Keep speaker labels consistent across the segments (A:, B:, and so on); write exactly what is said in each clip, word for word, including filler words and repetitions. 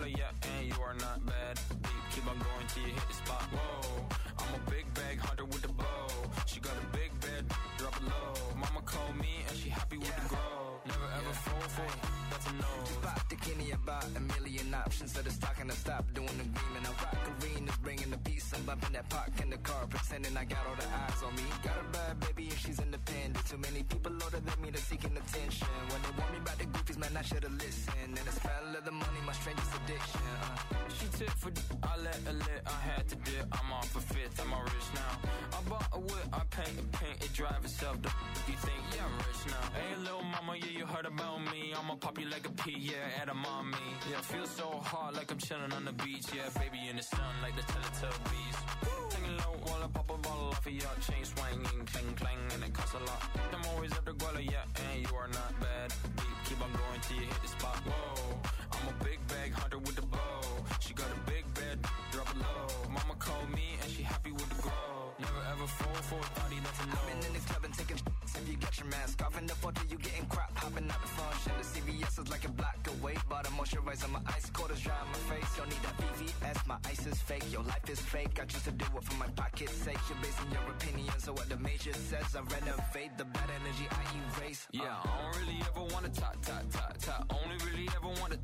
A: Guala, yeah, and you are not bad. Beat, keep on going till you hit the spot. Whoa, I'm a big bag hunter with the bow. She got a big bed, drop it low. Mama called me and she happy with yeah. the grow. Never ever yeah. fall for it, that's a no.
B: Just pop the Kenny about a million options. So the stock and I stop doing the green. And I rock arenas, bringing the peace. I'm bumping that park in the car, pretending I got all the eyes on me. Got a bad baby and she's independent. Too many people older than me, they're seeking attention. When they want me about the goofies, man, I should've listened. And the smell of the money, my strangest addiction. Uh.
A: She tip for d- I let her lit, I had to dip. I'm off a fifth, I'm all rich now. I bought a whip, I paint a paint, it drive itself. The f- you think, yeah, I'm rich now. Hey, little mama, yeah, you heard about me. I'ma pop you like a pea, yeah, at a mommy. Yeah, feel so hot like I'm chilling on the beach. Yeah, baby in the sun like the Teletubbies. Singing low while I pop a bottle off of your chain swinging, clang clang, and it costs a lot. I'm always up the Guala, yeah, and you are not bad. Beat, keep on going till you hit the spot. Whoa, I'm a big bag hunter with the bow. She got a big bed, drop it low. Mama called me and she happy with the grow. Never ever fall for a thotty, that's a no.
B: I've been in the club and taking sh**s. If you get your mask off in the photo, you getting crap. Hopping out the function. The C V S is like a block away. But I moisturize on my ice, cold as dry on my face. Don't need that V V S, my ice is fake. Your life is fake, I choose to do it for my pocket's sake. You're basing your opinions on what the major says. I renovate the bad energy I erase. uh.
A: Yeah, I don't really ever wanna talk, talk, talk, talk. Only really ever wanna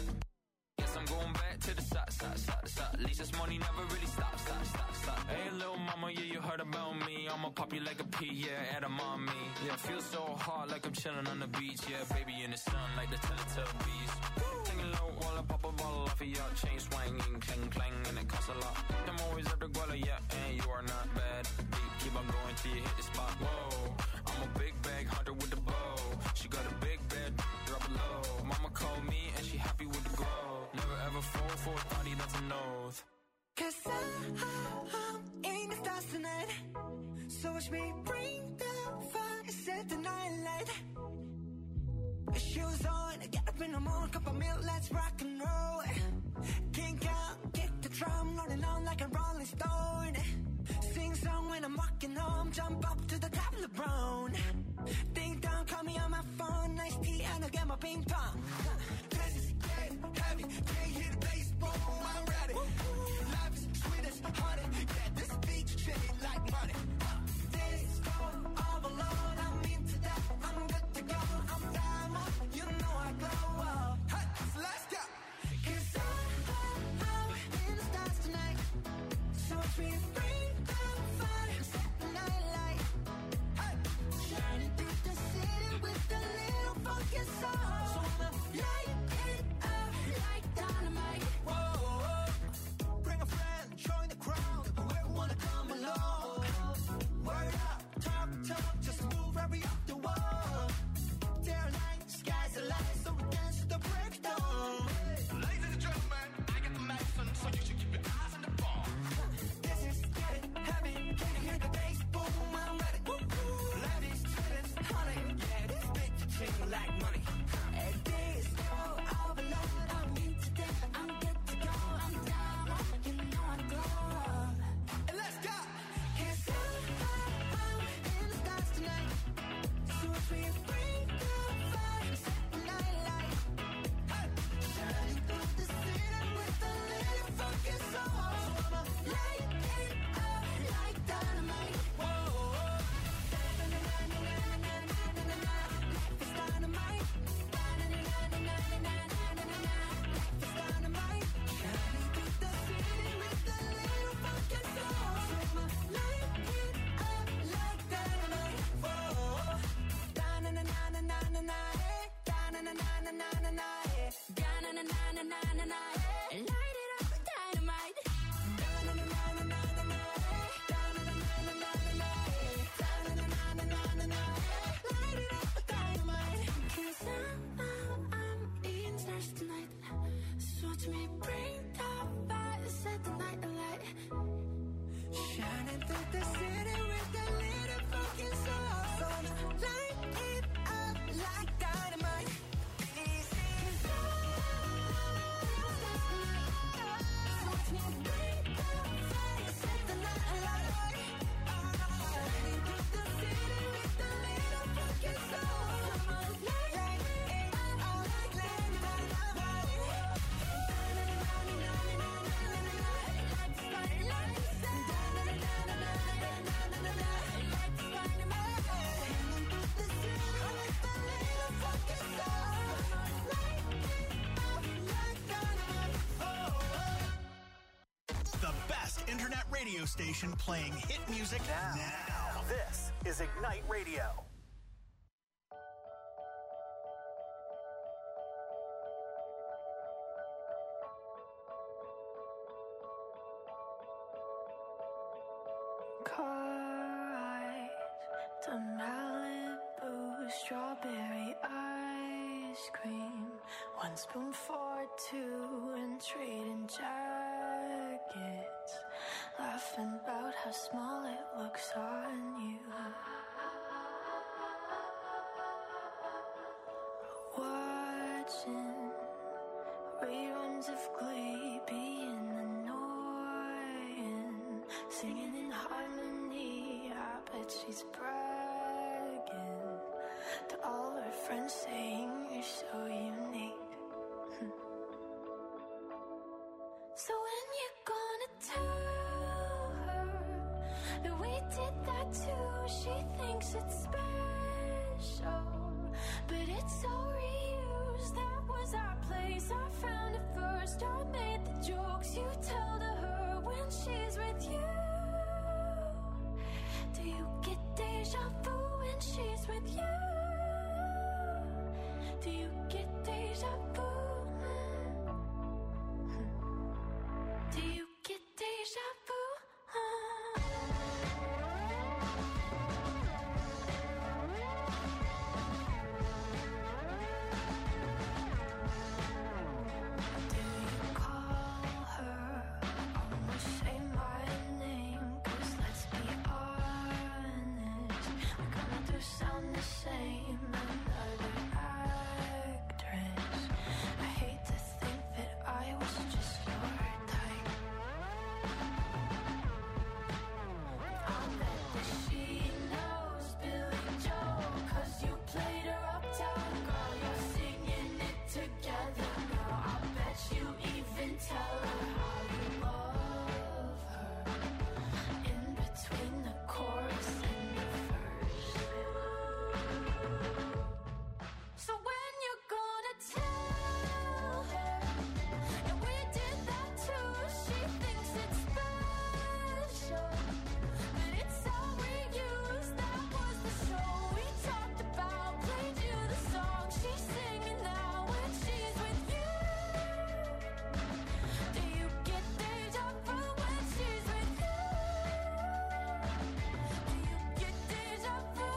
A: I'm going back to the side, side, side, side. At least this money never really stops, stop, stop, stop. Hey, little mama, yeah, you heard about me. I'ma pop you like a pea, yeah, at a mommy. Yeah, feel so hot like I'm chilling on the beach. Yeah, baby in the sun like the Teletubbies. Singing low while I pop a bottle off of your chain swinging, clang, clang, and it costs a lot. I'm always up the Guala, yeah, and you are not bad. Beat, keep on going till you hit the spot. Whoa, I'm a big bag hunter with the bow. She got a big bed, drop it low. Mama called me and she happy with the grow. Never ever fall for a thotty, that's a nose.
C: Cause I, I'm in the stars tonight. So watch me bring the fire, set the night light. Shoes on, get up in the morning, cup of milk, let's rock and roll. Kink out, kick the drum, rolling on like a rolling stone. Sing song when I'm walking home, jump up to the top of the brown. Ding dong, call me on my phone, nice tea and I'll get my ping pong. This is getting heavy, can't hear the bass, boom, I'm ready. Life is sweet as honey, yeah, this beach chain like money. This go all alone, I'm into that, I'm good to go, I'm diamond, you know I glow up. Hey, so let's go. Cause I'm, I'm in the stars tonight, so watch me bring the fire, set the night light. Hey, shining through the city with a little funky soul. So I'ma light it up like dynamite. Whoa, bring a friend, join the crowd, whoever wanna come along. Word up, talk, talk, just move right up the wall. They're like, sky's the limit, so we dance to the breakdown.
D: Ladies and gentlemen, I got the medicine, so you should keep your eyes on the ball.
C: This is getting heavy, can you hear the bass? Boom, I'm ready. Life is sweet as honey, yeah, this bitch chain like money. And this go all alone, I'm into that, I'm good to go, I'm down, you know I glow.
D: And let's go.
C: Cause I'm, I'm in the stars tonight, so if we bring the fire, set the night light. Shining through the city with a little funky soul. So I'ma light it up like dynamite. Whoa, life is dynamite. Life is dynamite. Shining through the city with a little funky soul. So I'ma light it up like dynamite. Whoa, da-na-na-na-na-na-na, da-na-na-na-na-na-na, da-na-na-na-na-na-na, light it up with dynamite. Da-na-na-na-na-na-na, da-na-na-na-na-na-na, da-na-na-na-na-na-na, light it up with dynamite. Cause I'm, I'm, I'm in stars tonight, so watch me bring the fire, set the night alight. Shining through the city with a little fucking soul. So I'ma light it up like dynamite. Cause I'm in stars tonight,
E: radio station playing hit music now. now. This is Ignite Radio.
F: Car ride to Malibu, strawberry ice cream, one spoon for two, and trading jackets, laughing about how small it looks on you. Watching reruns of Glee, being annoying, singing in harmony. I bet she's bragging to all her friends, saying you're so unique. So when you gonna tell her that we did that too? She thinks it's special, but it's all reused. That was our place, I found it first. I made the jokes you tell to her when she's with you. Do you get deja vu when she's with you? Do you get deja vu? Do you get deja vu? Do you call her? Almost say my name, 'cause let's be honest, we kinda do sound the same. Another actress. I hate to think that I was just your type. I bet that she knows Billy Joel, 'cause you played her uptown, girl. You're singing it together, girl. I bet you even tell her how you love her in between the chorus and the verse. So when you're gonna tell her that we did that too? She thinks it's special, but it's all reused. That was the show we talked about, played you the song she's singing now when she's with you. Do you get deja vu when she's with you? Do you get deja vu?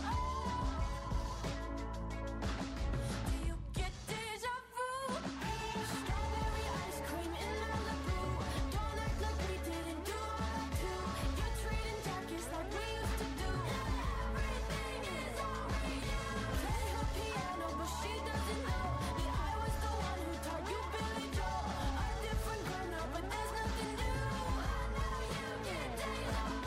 F: Do you get deja vu? Strawberry ice cream in Malibu. Don't act like we didn't do all that too. You're trading jackets like we used to do. Everything is all reused. Play her piano, but she doesn't know that I was the one who taught you Billy Joel. A different girl now, but there's nothing new. I know you get deja vu.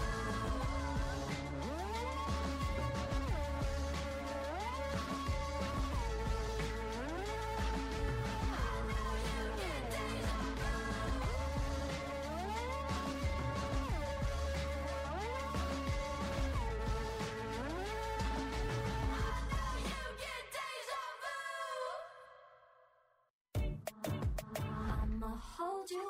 F: I'ma hold you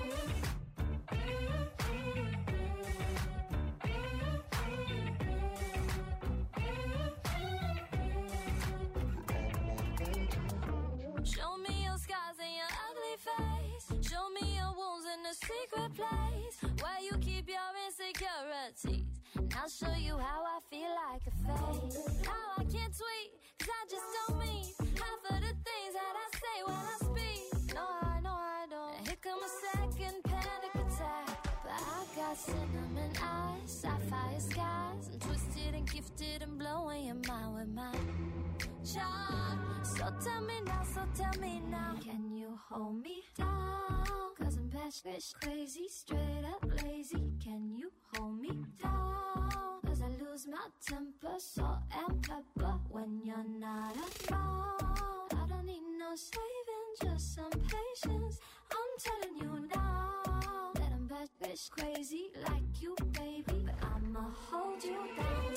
F: Show me your scars and your ugly face. Show me your wounds in a secret place where you keep your insecurities. And I'll show you how I feel like a fake. How I can't tweet, 'cause I just don't mean half of the things that I say when I speak. No, I know I don't. And here come a second panic attack. But I got cinnamon eyes, sapphire skies. I'm twisted and gifted and blowing your mind with my charm. So tell me now, so tell me now, can you hold me down? 'Cause I'm bad bitch crazy, straight up lazy. Can you hold me down? 'Cause I lose my temper, salt and pepper when you're not around. I don't need no saving, just some patience. I'm telling you now that I'm bad bitch crazy like you, baby. But I'ma hold you down.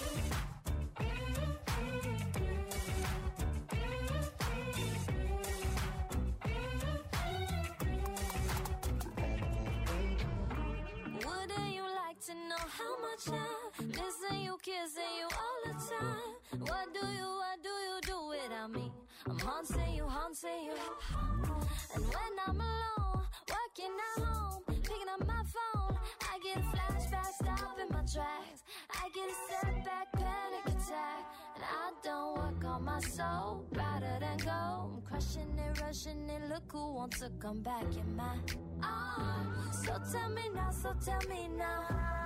F: Wouldn't you like don't work on my soul. Rather than go, I'm crushing it, rushing it. Look who wants to come back in my arms. So tell me now, so tell me now.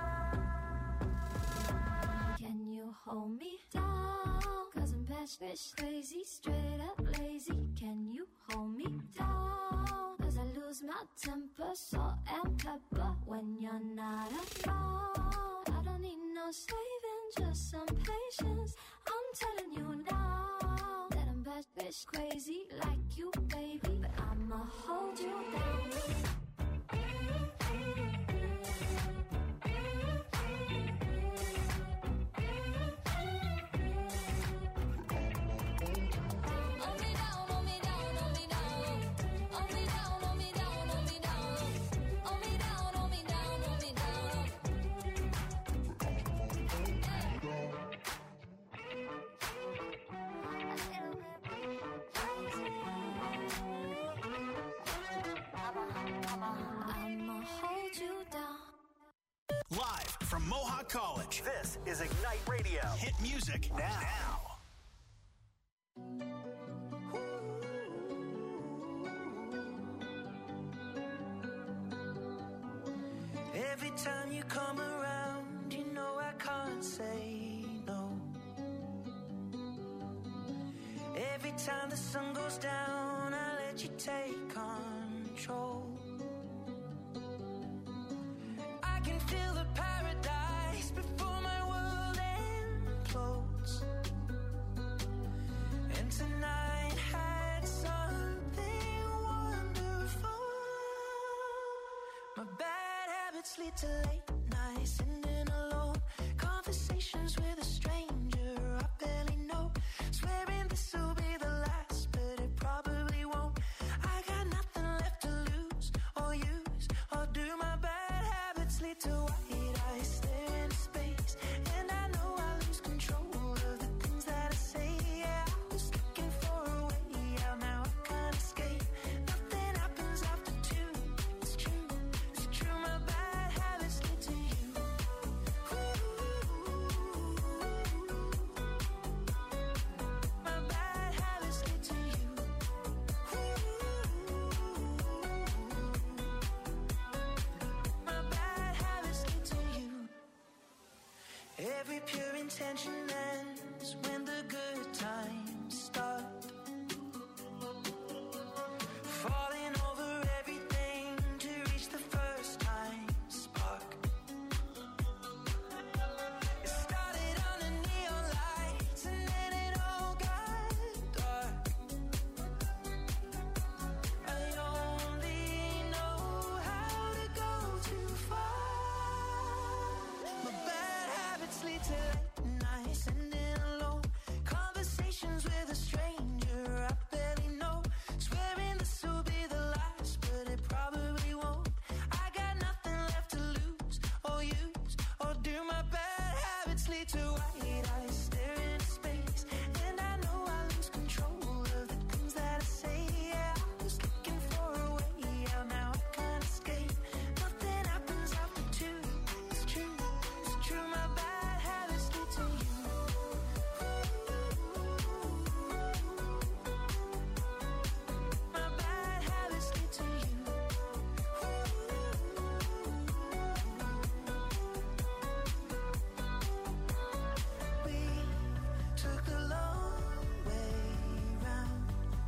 F: Can you hold me down? Cause I'm bad bitch crazy, straight up lazy. Can you hold me down? Cause I lose my temper, salt and pepper when you're not around. I don't need no saving, just some patience. I'm telling you now that I'm bad bitch crazy like you, baby. But I'ma hold you down.
E: Live from Mohawk College, this is Ignite Radio. Hit music now.
C: Every time you come around, you know I can't say no. Every time the sun goes down, I let you take control. I can feel the paradise before my world implodes. And tonight had something wonderful. My bad habits lead to late nights, sitting alone. Conversations with a stranger I barely know. Swearing this will be the last, but it probably won't. I got nothing left to lose or use or do. My bad habits lead to white eyes staring into space, and I know I lose control of the things that I say. Yeah, I was looking for a way out, now I can't escape. Nothing happens after two. It's true, it's true. My bad habits lead to you. My bad habits lead to you. My bad habits lead to you. Every pure intention ends when the good times start. Falling over everything to reach the first time spark. It started under neon lights and then it all got dark. I only know how to go too far. My bad habits lead to late nights, sitting alone. Conversations with a stranger I barely know. Swearing this will be the last, but it probably won't. I got nothing left to lose or use or do. My bad habits lead to white eyes staring into space, and I know I lose control of the things that I say. Yeah, I was looking for a way out, now I can't escape. Nothing happens after two. It's true, it's true. My bad habits lead to you. My bad habits lead to you. We took the long way round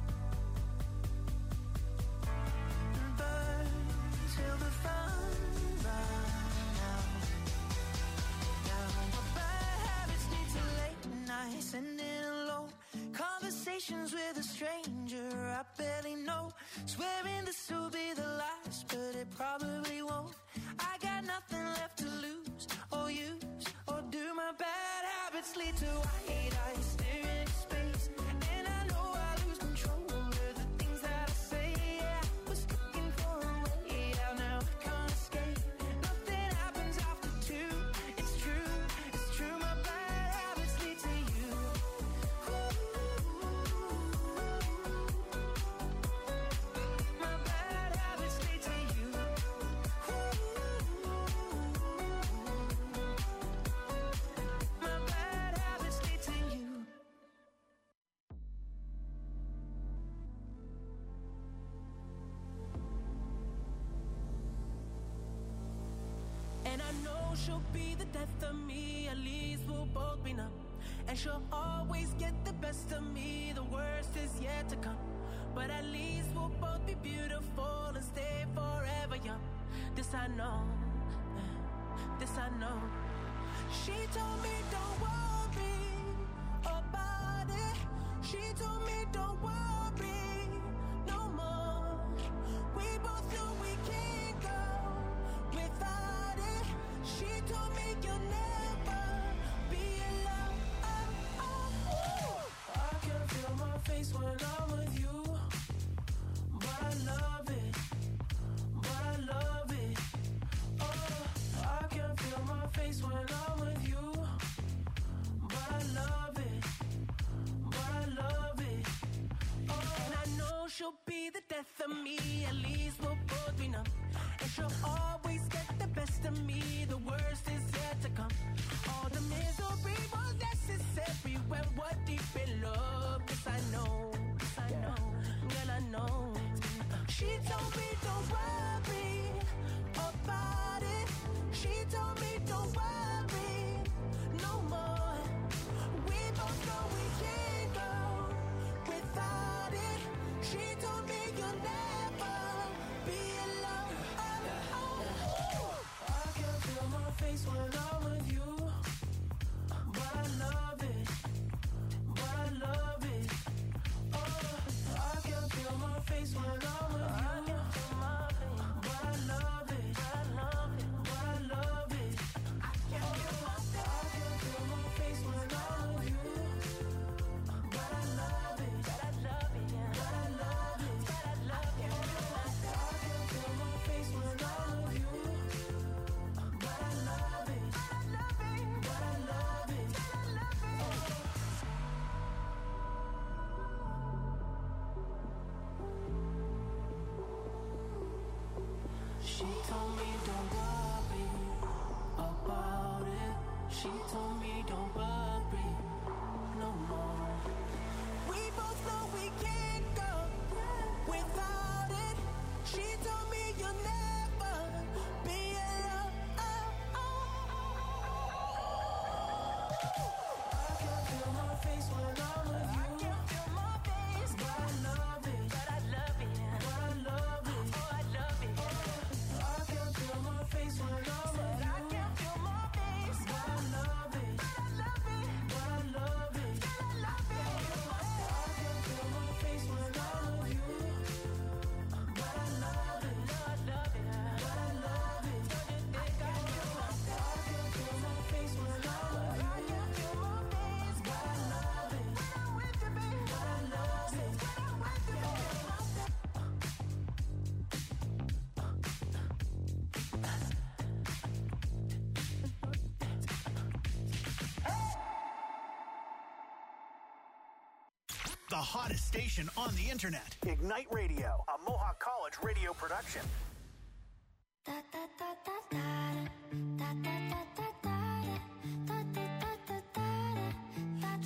C: and burned till the fun ran out. Now my bad habits lead to late nights, sitting alone. Conversations with a stranger I barely know. Swearing this will be the last, but it probably won't. I got nothing left to lose or use or do. My bad habits lead to white eyes staring into space, and I know I lose control of the things that I say. Yeah, I was looking for a way out, now I can't escape. Nothing happens after two. It's true, it's true. My bad habits lead to you.
G: she'll be the death of me. At least we'll both be numb. And she'll always get the best of me. The worst is yet to come. But at least we'll both be beautiful and stay forever young. This I know, this I know. She told me don't worry about it. She told me don't worry no more. We both know we can't go without it. She told me you'll never be alone. Oh, oh, oh. I can feel my face when I'm with you. But I love it, but I love it. Oh, I can feel my face when I'm with you. But I love it, but I love it. Oh, and I know she'll be the death of me. At least we'll both be numb. And she'll always get the best of me. The worst is yet to come. All the misery was necessary when we're deep in love. Yes, I know, yes, I know, girl, I know. She told me don't worry about it. She told me don't worry no more. We both know we can't go without it. She told me you'll never be alone. Oh, oh, oh. I can feel my face when I'm with you. But I love it, but I love it. Oh, I can feel my face when I'm with you. But I love it, but I love it, but I love it. I can feel my face when I'm with you. But I love it, but I love it, but I love it, but I love it. I can feel my face when I'm with you. But I love it, but I love it, but I love it. She told me don't worry about it. She told me don't worry no more. We both know we can't go without it. She told me you'll never be alone. I can feel my face when I'm with you. I can feel my face, but I love it, but I love it, but I love it. Oh, I love it. I can feel my face when I'm with you. I can feel my face, but I love it, but I love it, but I love it, but I love it. I can feel my face when I'm with you. But I love it, but I love it, but I love it. I can feel my face when I'm with you. I can feel my face, but I love it, when I'm with you, baby. But I love it, when I'm with you, baby.
E: The hottest station on the internet. Ignite Radio, a Mohawk College radio production.
F: Da da da da da da da da da da da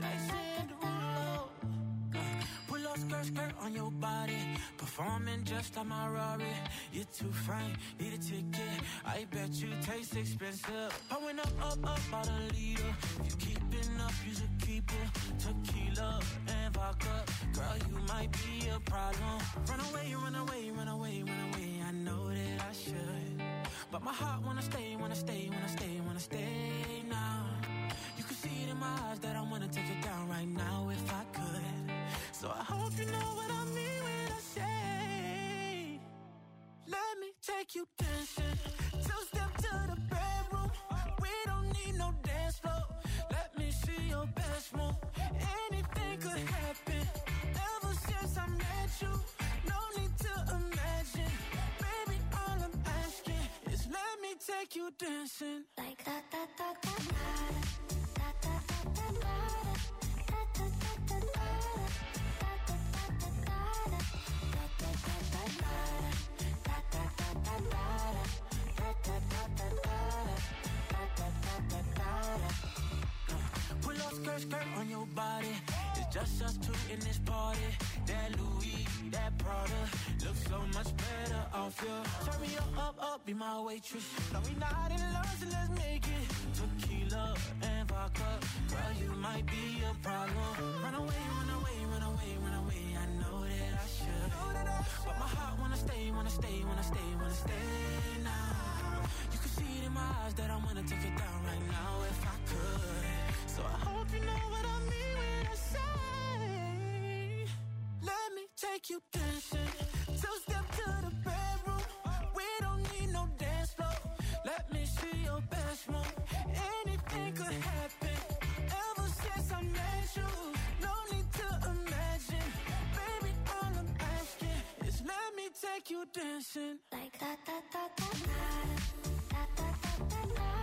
F: da.
G: Pull up skirt, skirt on your body. Performing just like my Rari. You're too fine, need a ticket. I bet you taste expensive. Pouring up, up, up, out a leader. If you keeping up, you should keep it. Tequila and vodka. Girl, you might be a problem. Run away, run away, run away, run away. I know that I should. But my heart wanna stay, wanna stay, wanna stay, wanna stay now. You can see it in my eyes that I wanna take it down right now if I could. So I hope you know what I mean when I say, let me take you dancing. Two step to the bedroom. We don't need no dance floor. Let me see your best move. Anything could happen. Ever since I met you, no need to imagine. Baby, all I'm asking is let me take you dancing.
F: Like da da da da da da da da da da da da da.
G: Pull up skirt, skirt on your body. It's just us two in this party. That Louis, that Prada looks so much better off off, yeah. Turn me up, up, up, be my waitress. No, we not in love, so let's make it tequila and vodka. Girl, you might be a problem. Run away, run away, run away, run away. I know that I should, but my heart wanna stay, wanna stay, wanna stay, wanna stay now. You can see it in my eyes that I wanna take it down right now if I could. So I hope you know what I mean when I say, let me take you dancing. Two step to the bedroom. We don't need no dance floor. Let me see your best move. Anything could happen. Ever since I met you, no need to imagine. Baby, all I'm asking is let me take you dancing.
F: Like da da da da da da da da da da.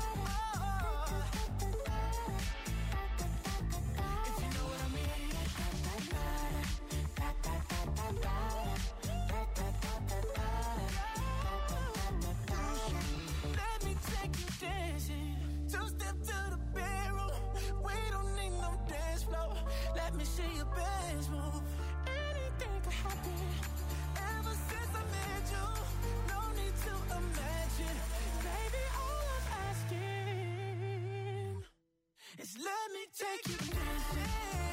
G: If you know what I mean. Let me take you dancing. Two step to the bedroom. We don't need no dance floor. Let me see your best move. Anything could happen. Ever since I met you, no need to imagine. Baby, all I'm asking is let me take you dancing.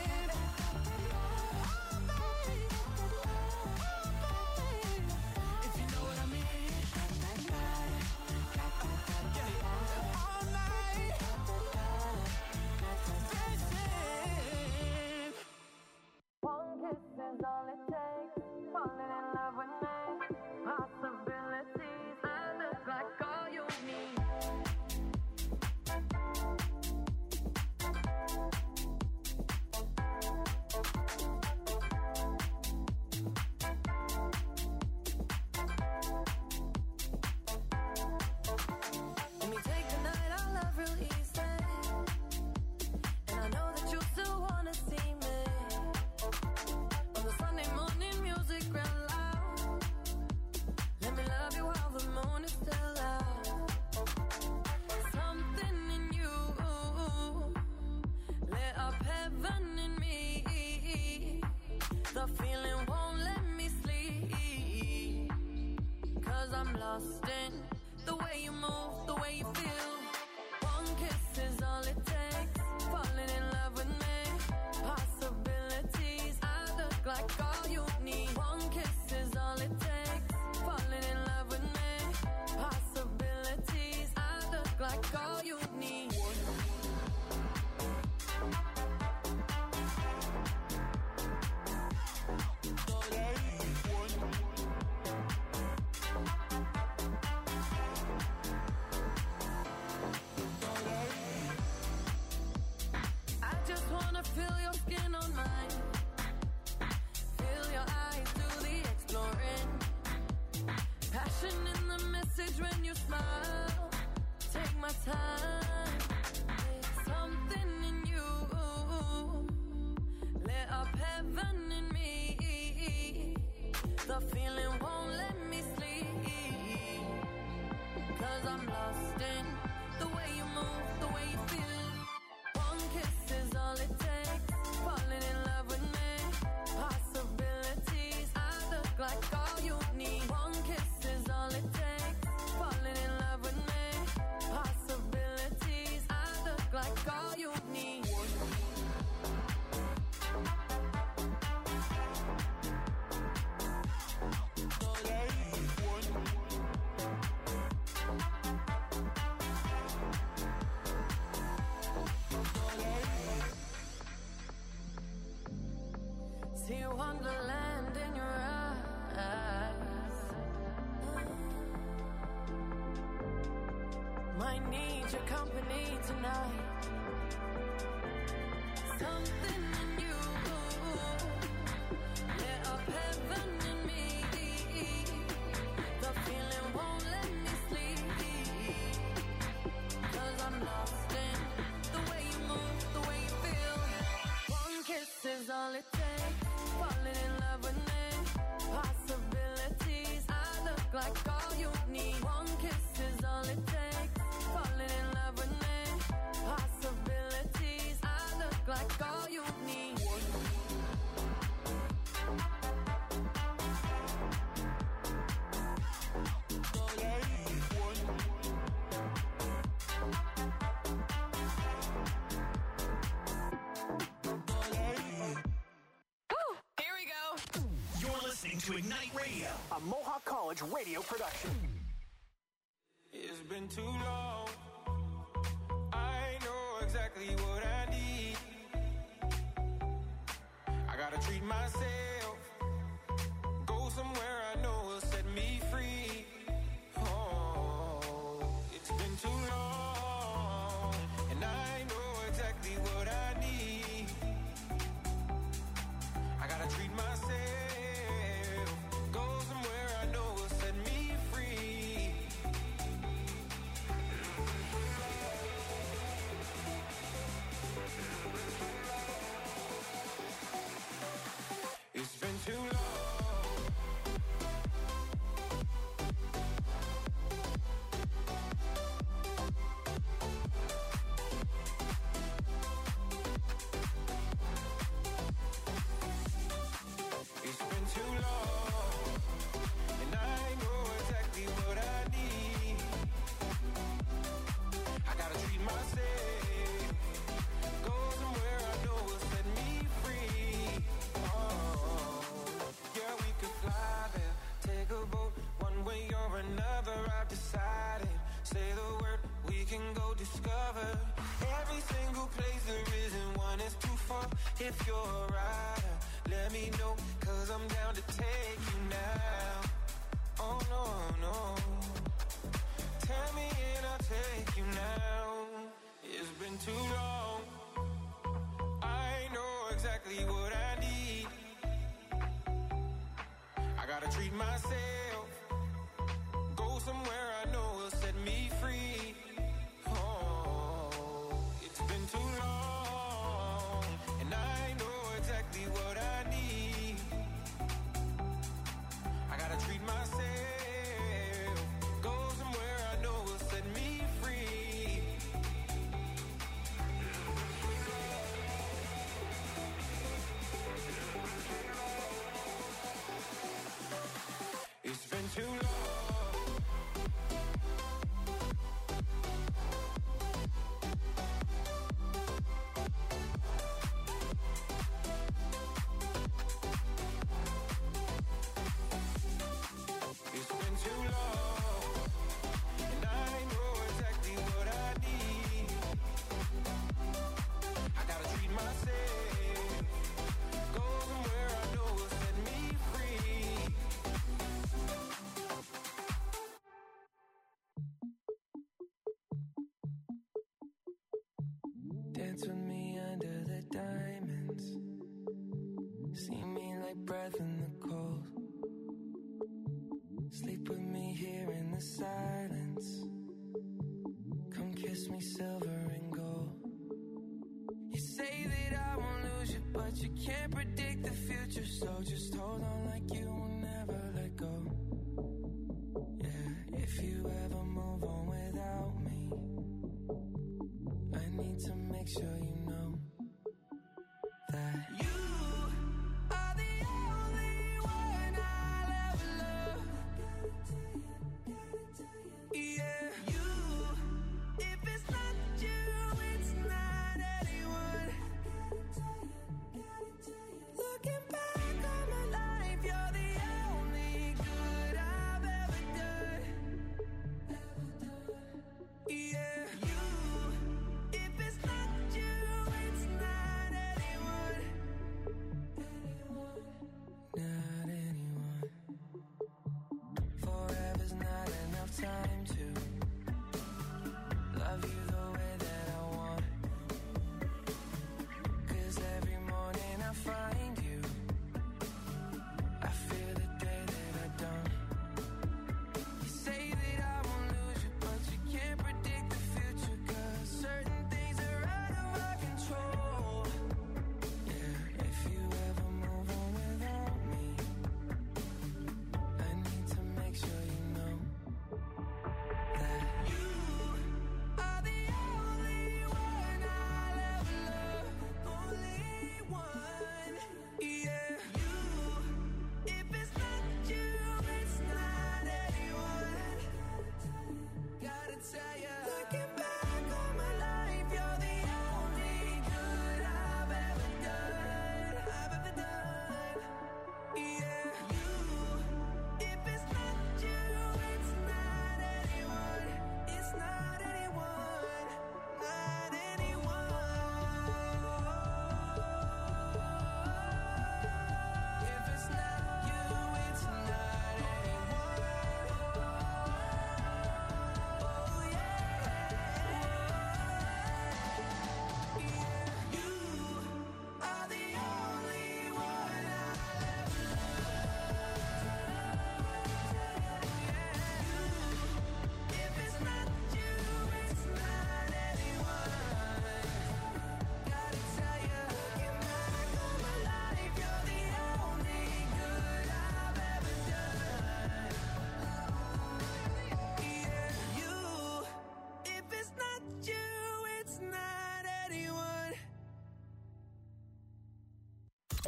H: See wonderland in your eyes. Might need your company tonight. Something in you lit up heaven in me. The feeling won't let me sleep, 'cause I'm lost in the way you move, the way you feel. One kiss is all it takes. Falling in love with me. Possibilities. I look like all you need. One kiss is all it takes. Falling in love with me. Possibilities. I look like all you need.
E: to Ignite Radio, a Mohawk College radio production.
I: It's been too long. I know exactly what I need. I gotta treat myself. Go somewhere I know will set me free. Oh, it's been too long. And I know exactly what I need. I gotta treat myself. Go somewhere I know will set me free. It's been too long. It's been too long, and I know exactly what I need. I gotta treat myself. Go somewhere I know will set me free. Oh, yeah, we could fly there, take a boat, one way or another. I've decided. Say the word, we can go discover every single place there isn't one is too far. If you're a rider, let me know, cause I'm down to take you now. Oh no, no. Tell me and I'll take you now. It's been too long. I know exactly what I need. I gotta treat myself. Go somewhere I know will set me free. Oh, it's been too long, and I know exactly what I need. I gotta treat myself. Go somewhere I know will set me free. It's been too long. It's been too long, and I know exactly what I need. I gotta treat myself. Go somewhere I know will set me free. Dance with me under the diamonds. See me like breath in the cold. Sleep with me here in the silence. Come kiss me silver and gold. You say that I won't lose you, but you can't predict the future. So just hold on like you will never let go. Yeah, if you ever move on without me, I need to make sure you know that you are the only one I'll ever love. Yeah, you. If it's not you, it's not anyone. Looking back on my life, you're the only good I've ever done. Yeah, you. If it's not you, it's not anyone. Not anyone. Forever's not enough time to love you the way that I want. Cause every morning I find you, I fear the day that I don't. You say that I won't lose you, but you can't predict the future. Cause certain things are out of our control. Yeah, if you ever move on without me, I need to make sure you know that you are the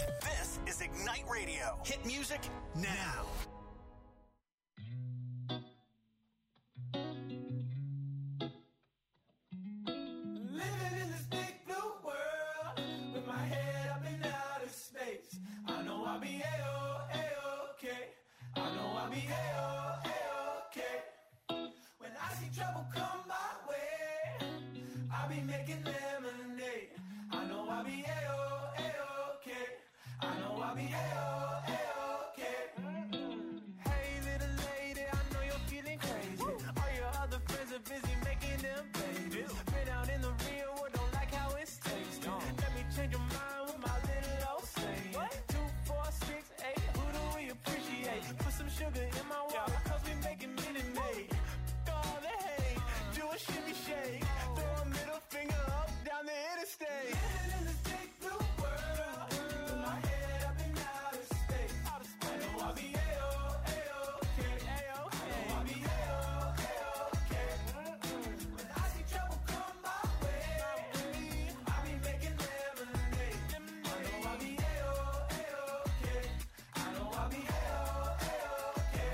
E: This is Ignite Radio. Hit music now.
I: Living in this big blue world with my head up in outer space. I know I'll be A-O, A-okay. I know I'll be A-O, A-okay. When I see trouble come my way, I'll be making lemonade. I know I'll be A-O, A-okay. I know I'll be A-O, A-okay. Hey little lady, I know you're feeling crazy. All your other friends are busy making them babies. Been out in the real world, don't like how it's tasting. Let me change your mind with my little old saying. Two, four, six, eight, who do we appreciate? Put some sugar in my water, cause we making Minute Maid. All the hate, do a shimmy shake. Throw a middle finger up down the interstate. Living in this big blue world with my head up in outer space. I know I'll be A-O, A-okay. I know I'll be A-O, A-okay. When I see trouble come my way, I'll be making lemonade. I know I'll be A-O, A-okay. I know I'll be A-O, A-okay.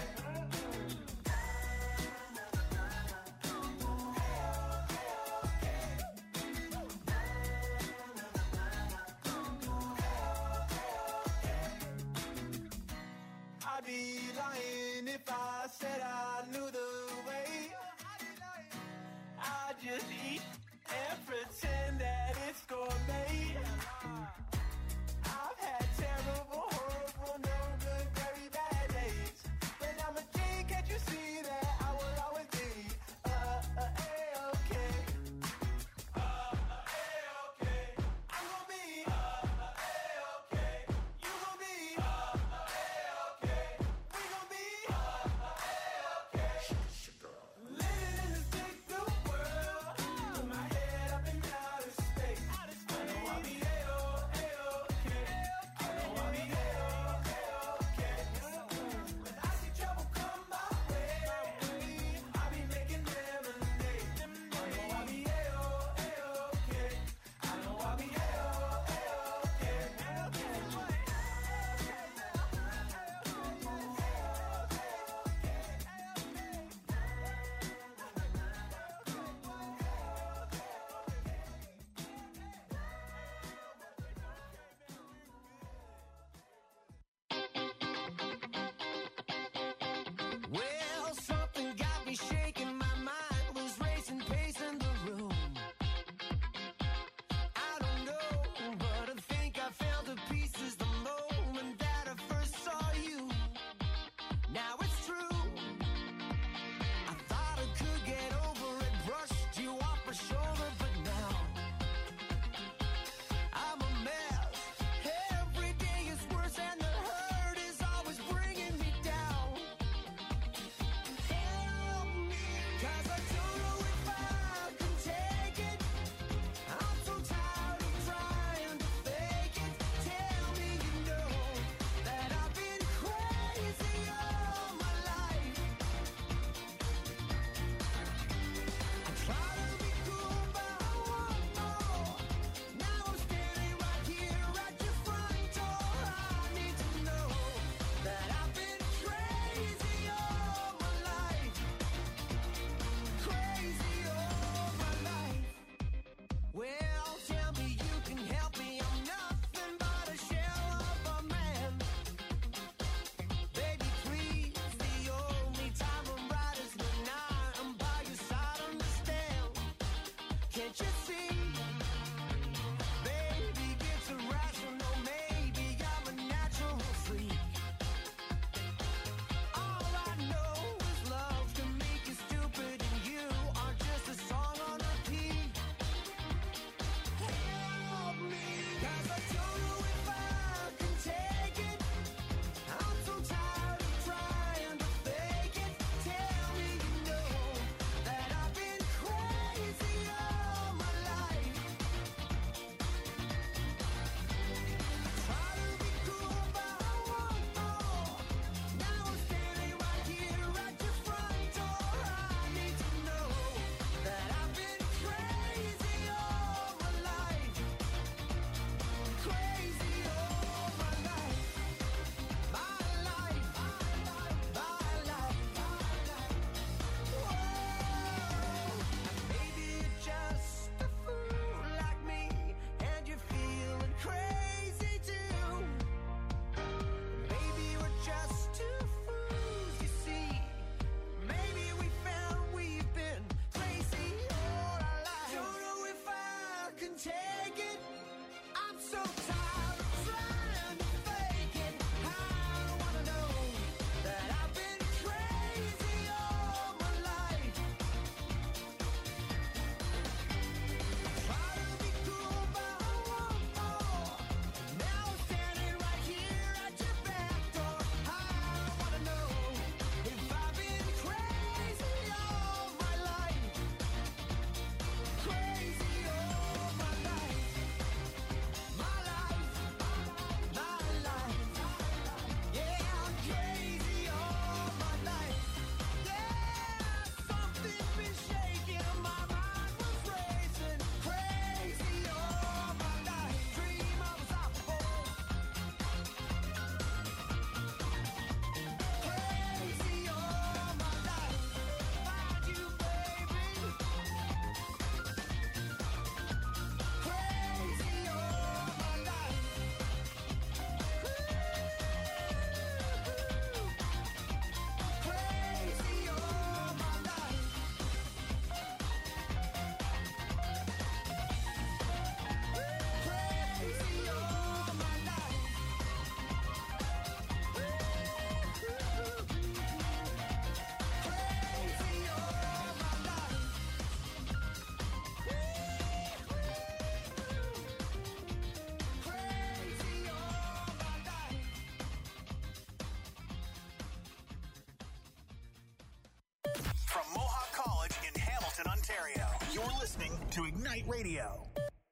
I: I'd be lying if I said I knew the way. I just eat and pretend that it's gourmet. I've had terrible, horrible, no good, very bad days. But I'm a G, can't you see that I will always be uh, uh, A-okay. Uh, uh, A-okay. I'm gonna be uh, uh, A-okay. You gonna be uh, uh, A-okay. We gonna be uh, uh, A-okay. Living in this big blue world with my head up in outer space. I know I'll be A-O,
E: listening to Ignite Radio.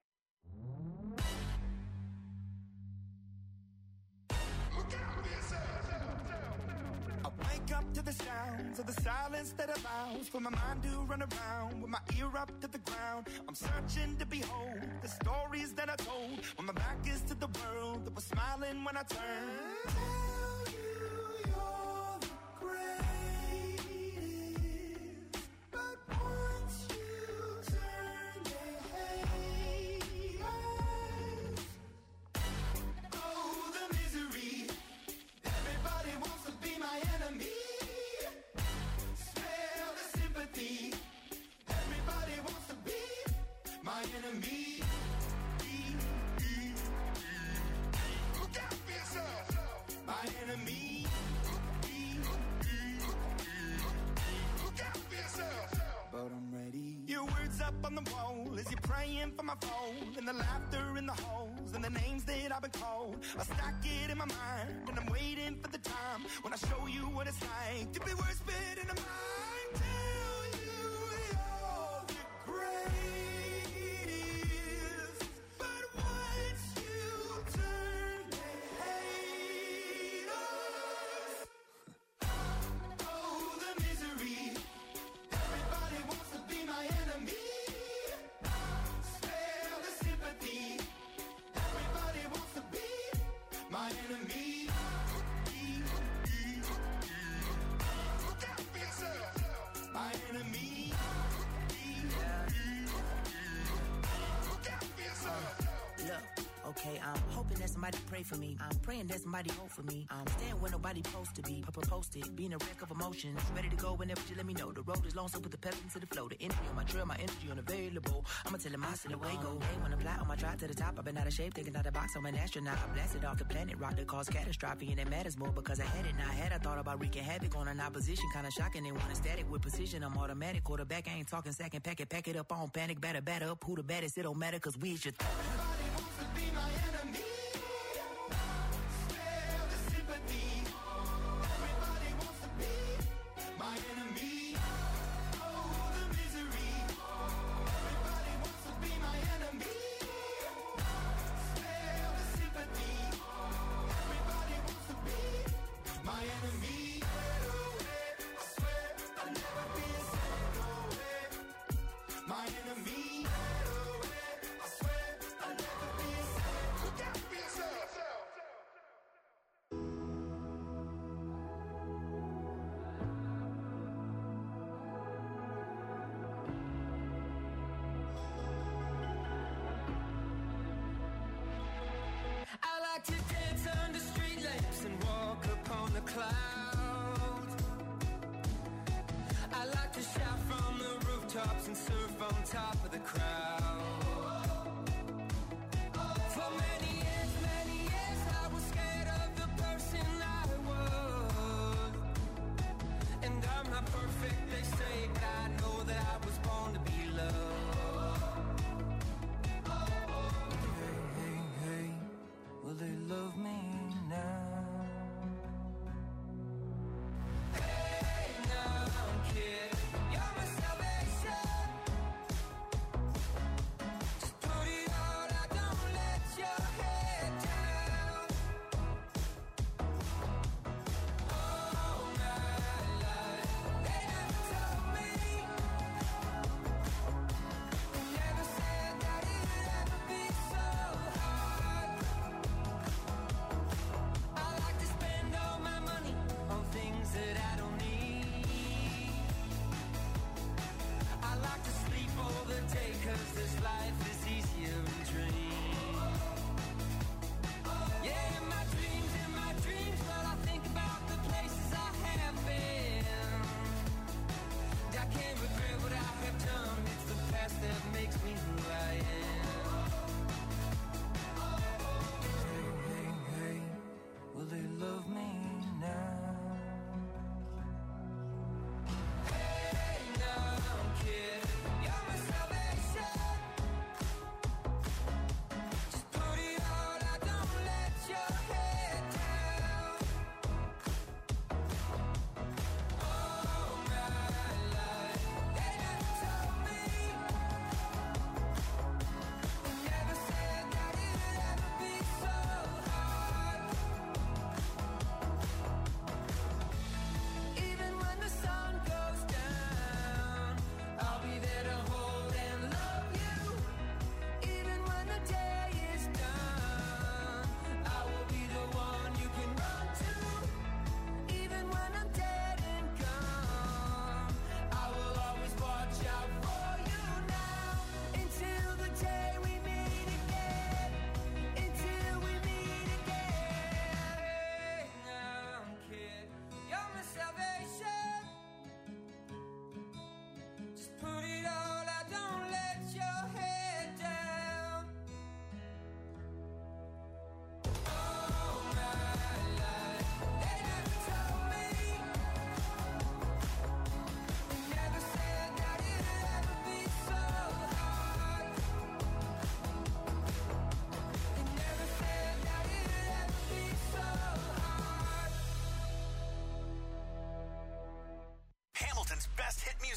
C: I wake up to the sounds of the silence that allows for my mind to run around with my ear up to the ground. I'm searching to behold the stories that I told when my back is to the world that was smiling when I turned. Tell you you're the greatest, but once you turn, they hate us. Oh, the misery. Everybody wants to be my enemy. Smell the sympathy. Everybody wants to be my enemy. Look out for yourself. My enemy. Look out for yourself. But I'm ready. Your words up on the wall as you're praying for my phone, and the laughter in the halls and the names that I've been called. I stack it in my mind and I'm waiting for the time when I show you what it's like to be worse fit in a mind. Tell you you're the greatest, but once you turn, they hate us. Oh, the misery. Everybody wants to be my enemy. Spare the sympathy. Everybody wants to be my enemy. Look out for yourself. My enemy. Look out for yourself.
J: Look, okay, I'm hoping that somebody pray for me. I'm praying that somebody hope for me. I'm staying where nobody supposed to be. Papa posted, being a wreck of emotions. Ready to go whenever you let me know. The road is long, so put the pedal into the flow. The energy on my trail, my energy unavailable. I'ma tell him I see the way go. Hey, when I fly on my drive to the top, I've been out of shape, thinking out the box. I'm an astronaut. I blasted off the planet, rock that caused catastrophe, and it matters more because I had it. Now I had I thought about wreaking havoc on an opposition, kinda shocking. They want a static with precision. I'm automatic. Quarterback, I ain't talking second pack it, pack it up on panic, batter, batter up. Who the baddest? It don't matter, cause we should.
C: Everybody wants to be my enemy. Spare the sympathy. Everybody wants to be my enemy. Oh, the misery. Everybody wants to be my enemy. Spare the sympathy. Everybody wants to be my enemy. I swear I'll never be a sad away. My enemy. I swear I'll never be a sad. Look out for yourself.
I: I like to dance under street lamps and walk upon the clouds. I like to shout from the rooftops and surf on top of the crowd. For many years, many years, I was scared of the person I was. And I'm not perfect, they say, but I know that I was born to be loved. Hey, hey, hey, will they love me now? Hey, now, kid, you're my salvation.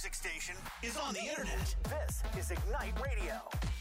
E: music station is on the internet. This is Ignite Radio.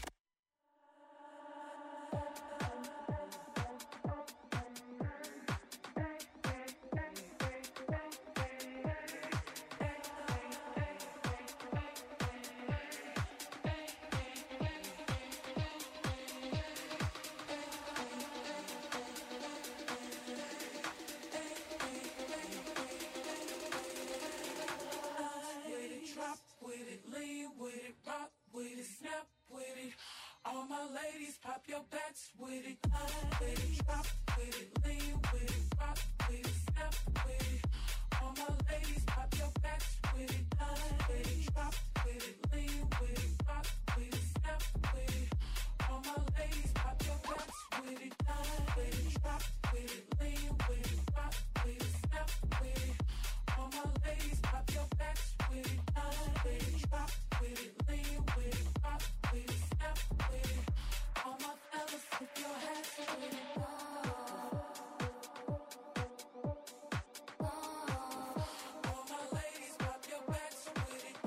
K: Pop your backs with it, line with it, drop with it, lean with it, rock with it, snap with it. All my ladies, pop your backs with it, line with it, drop with it, lean with it, rock with it, snap with it. All my ladies, pop your backs with it, line with it, drop with it, lean with it, rock with it, snap with it. All my ladies, pop your backs with it, line with it, drop with it, lean with it, rock with it, snap with it. All my fellas, put your hands with it. All my ladies, pop your backs with it.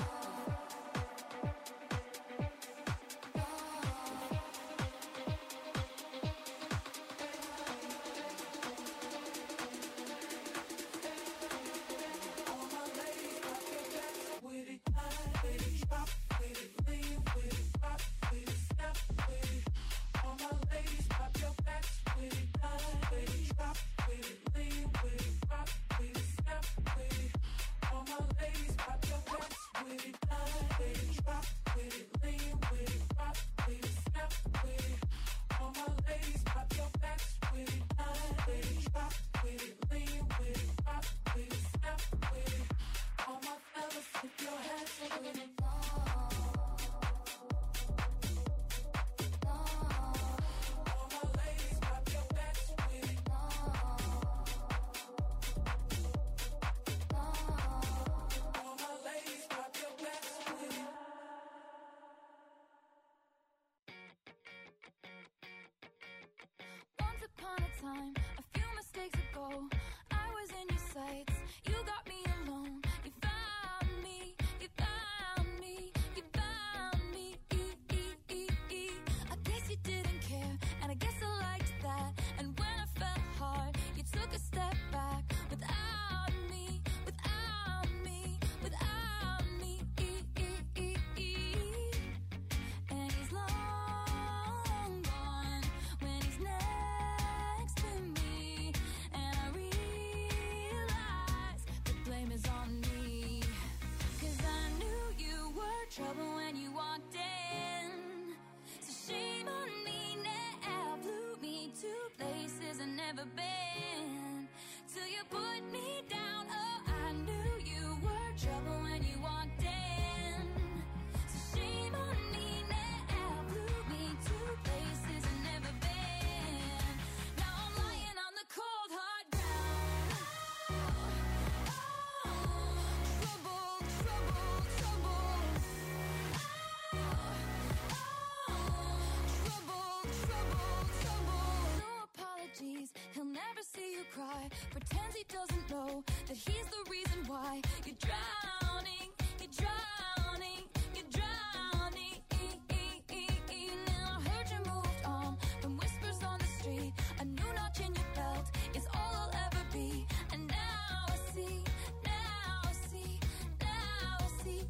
K: All my ladies, pop your backs with it. Line with it, drop with it, lean with it, rock with it, snap with it. All my ladies, pop your backs with it. Line with it, drop with it, lean with it, rock with it, snap with it. All my ladies, pop your backs with it. Line with it, drop with it, lean with it, rock with it, snap with it. All my ladies, pop your backs with it. Line with it, drop with it, lean with it, rock with it, snap with it. All my fellas, put your hands with it. All my ladies, pop your backs with it. All my ladies, pop your backs with it.
F: Once upon a time, a few mistakes ago, I was in your sights. You got me alone. You found me. You found me. You found me. I guess you didn't care, and I guess I liked that. And when I fell hard, you took a step back. Without me, without me, without me. And he's long gone when he's next to me. And I realize the blame is on me. 'Cause I knew you were trouble when you walked in. So shame on me now, blew me to places I've never been. Till you put me down, oh, I knew you were trouble when you walked in. So shame on me now, blew me to places I've never been. Now I'm lying on the cold hard ground. Oh, trouble, trouble, trouble. Trouble, trouble, trouble. No apologies, he'll never see you cry. Pretends he doesn't know that he's the reason why you're drowning, you're drowning, you're drowning. Now I heard you moved on from whispers on the street. A new notch in your belt is all I'll ever be. And now I see, now I see, now I see.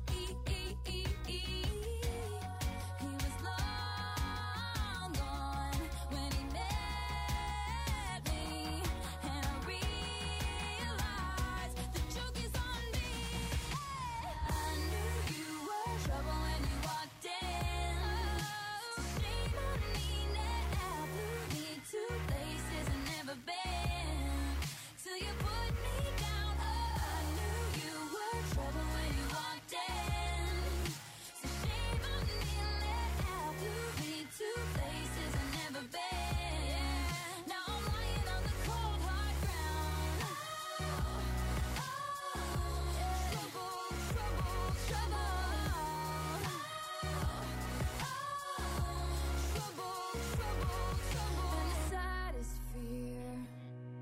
F: He was long gone when he met me. And I realized the joke is on me. I knew you were trouble when you walked in. So shame on me now, blew me to places I've never been. Till you put me down, oh, I knew you were trouble when you walked in. So shame on me now, blew me to places I've never been. Now I'm lying on the cold hard ground. Trouble, trouble, trouble. Trouble, trouble, trouble. And the saddest fear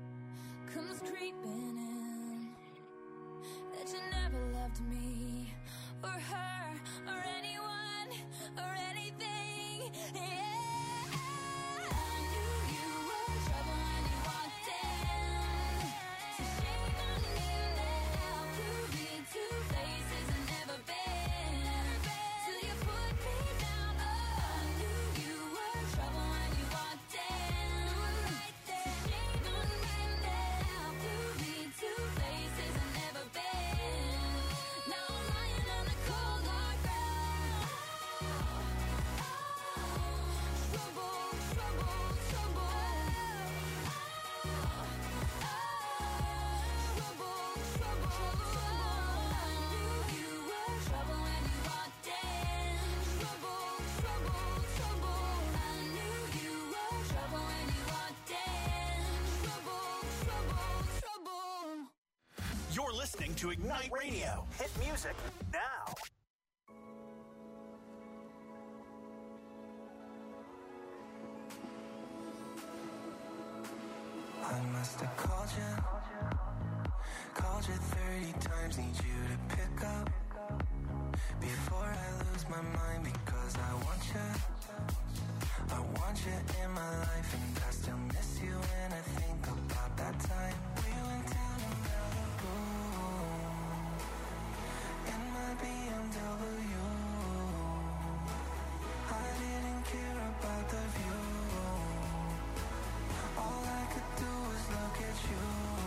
F: comes creeping in, that you never loved me or her or anyone or anything. Yeah, I knew you were trouble when you walked in. So shame on you now. Prove me two faces and never been. Till you put me down. Oh, I knew you were trouble when you walked in. Right there. Shame on me now. Prove me two faces and never been. Now I'm lying on the cold hard ground. Trouble, trouble, trouble. Trouble, trouble, trouble. I knew you were trouble when you walked in. Trouble, trouble, trouble. I knew you were trouble when you walked in. Trouble, trouble, trouble.
E: You're listening to Ignite Radio. Hit music now.
C: I must have called you, called you thirty times, need you to pick up before I lose my mind, because I want you, I want you in my life, and I still miss you when I think about that time we went down to Malibu in my B M W. I didn't care about the view. All I could do was look at you.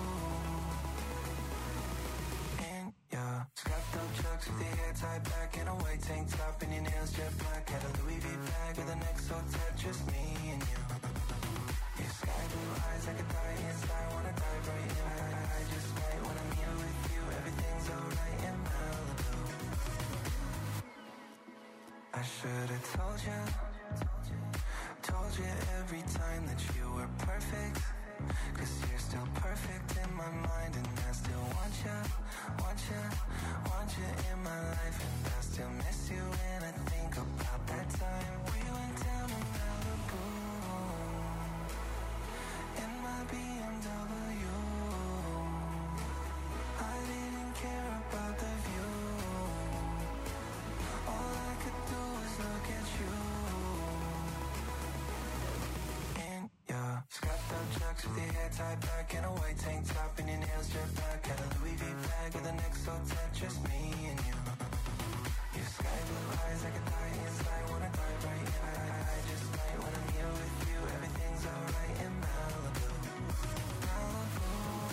C: In your strapped up chucks with your hair tied back in a white tank top and your nails jet black. Had a Louis V bag with an X O tat, just me and you. Your sky blue eyes, I could die inside, wanna dive right in. I, I, I just might when I'm here with you, everything's alright in Malibu. I should've told you, told you every time that you were perfect, cause you're still perfect in my mind, and I still want you, want you, want you in my life, and I still miss you when I think about that time we went down to Malibu in my B M W. I didn't care about the view. All I could do was look at you. In your strapped up chucks with your hair tied back in a white tank top and your nails jet black. Had a Louis V bag with an X O tat, just me and you. Your sky blue eyes, I could die inside, wanna dive right in. I, I, I just might when I'm here with you, everything's alright in Malibu. Malibu.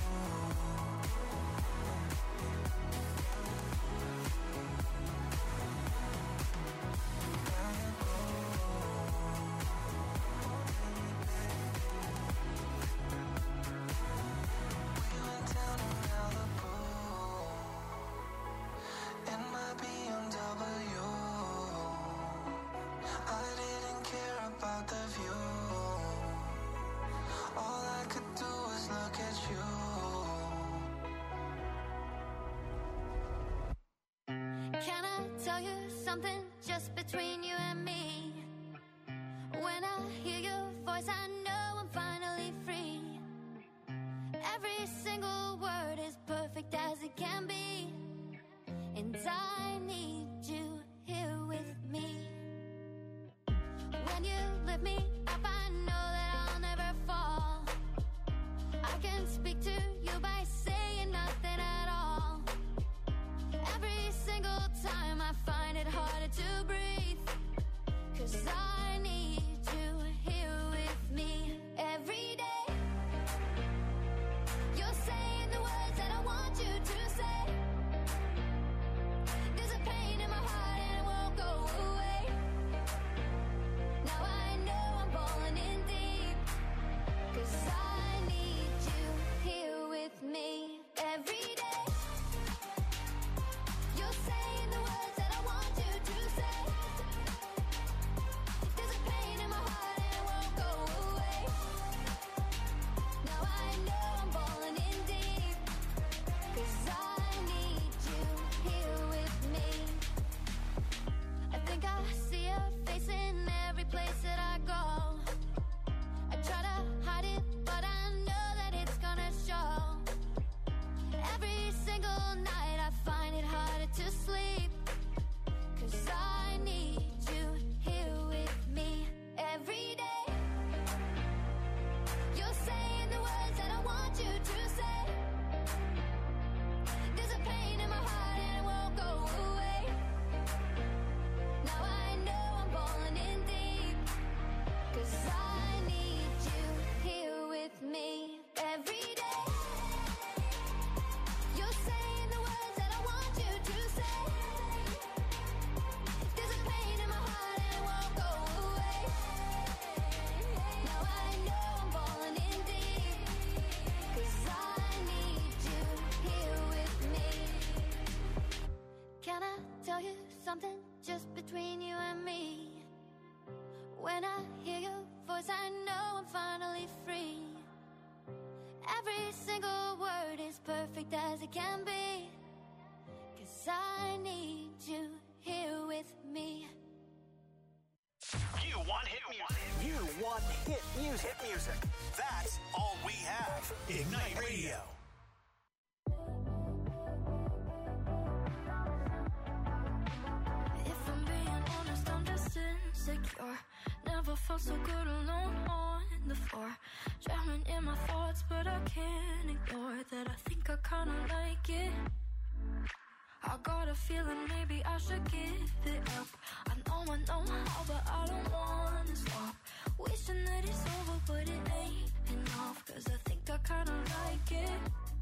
F: Can I tell you something just between you and me? When I hear your voice, I know I'm finally free. Every single word is perfect as it can be, and I need you here with me. When you lift me up, I know that I'll never fall. I can speak to you by saying nothing at all. Every single time I find it harder to breathe, 'cause I need you here with me every day. You're saying the words that I want you to say. There's a pain in my heart and it won't go away. Now I know I'm falling in deep, 'cause I need you here with me every day. You're saying the words that I want you to say. There's a pain in my something just between you and me. When I hear your voice, I know I'm finally free. Every single word is perfect as it can be. 'Cause I need you here with me.
E: You want hit music. You want hit music. Hit music. That's all we have. Ignite Radio.
F: If I'm being honest, I'm just insecure. Never felt so good alone on the floor. Drowning in my thoughts, but I can't ignore that. I think I kinda like it. I got a feeling maybe I should give it up. I know I know how, but I don't wanna stop. Wishing that it's over, but it ain't enough. 'Cause I think I kinda like it.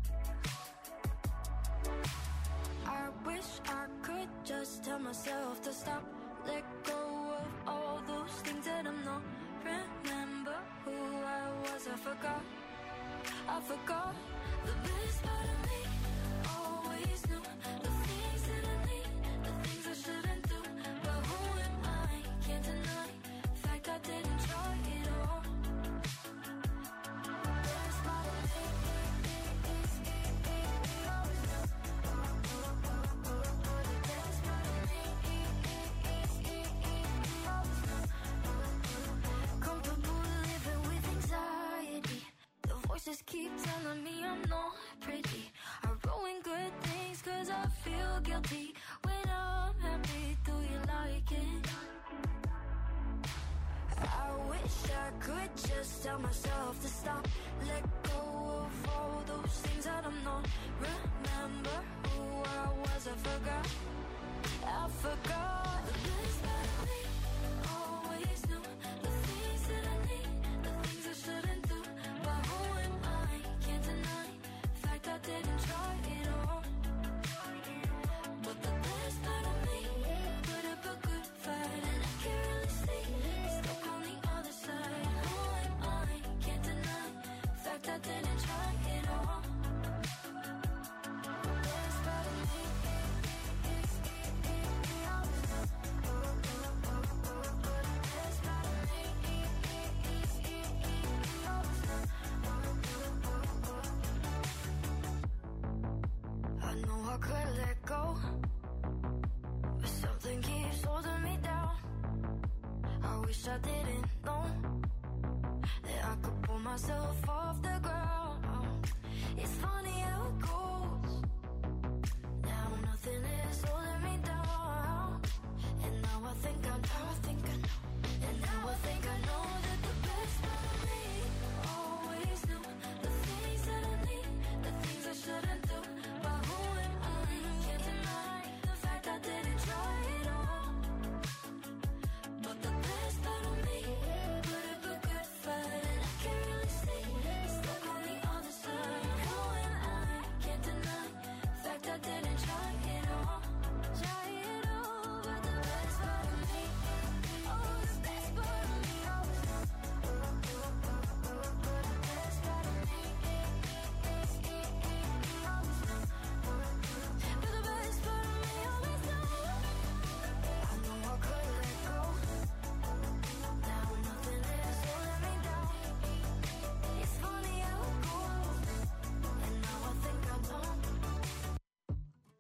F: I wish I could just tell myself to stop. Let go of all those things that I'm not. Remember who I was, I forgot. I forgot the best part of me. Always knew the things that I need, the things I shouldn't do. But who am I? Can't deny the fact I didn't try it all. Best part of me. Just keep telling me I'm not pretty. I ruin good things 'cause I feel guilty. When I'm happy, do you like it? I wish I could just tell myself to stop. Let go of all those things that I'm not. Remember who I was, I forgot. I forgot the best part of me. Always knew the things that I need, the things I shouldn't do. But who am I? Can't deny the fact I didn't try it all. But the best part of me put up a good fight, and I can't really see it's stuck on the other side. Who am I? Can't deny the fact I didn't try it all. Best part of me. I know I could let go, but something keeps holding me down. I wish I didn't know that I could pull myself off the ground. It's funny